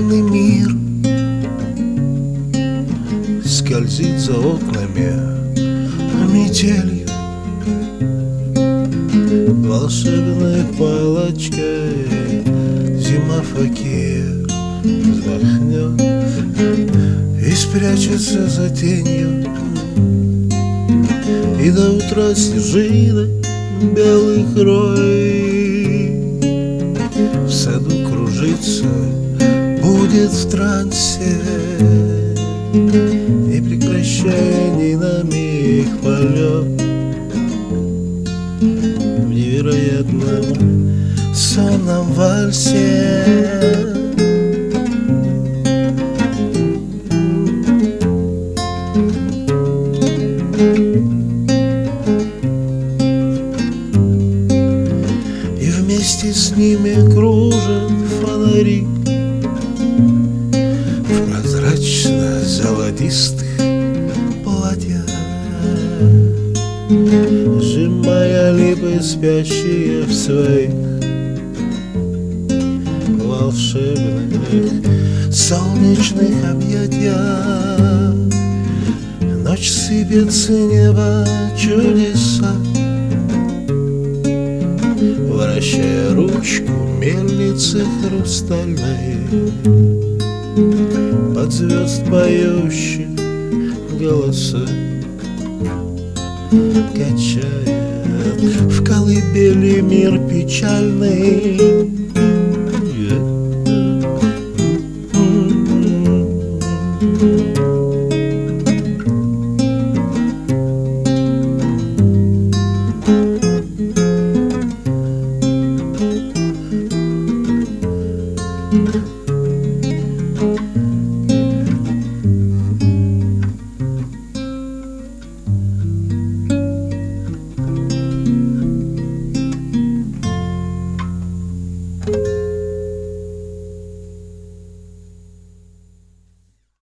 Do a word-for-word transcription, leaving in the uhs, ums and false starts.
печальный мир скользит за окнами метелью, волшебной палочкой зима факир вздохнет и спрячется за тенью, и до утра снежинок белых рой в саду кружится, будет в трансе, не прекращая ни на миг полет в невероятном сонном вальсе. И вместе с ними кружат фонари в прозрачно-золотистых платьях, сжимая липы, спящие в своих волшебных солнечных объятиях. Ночь сыпет с неба чудеса, вращая ручку мельницы хрустальной, под звезд поющих голоса, качает в колыбели мир печальный.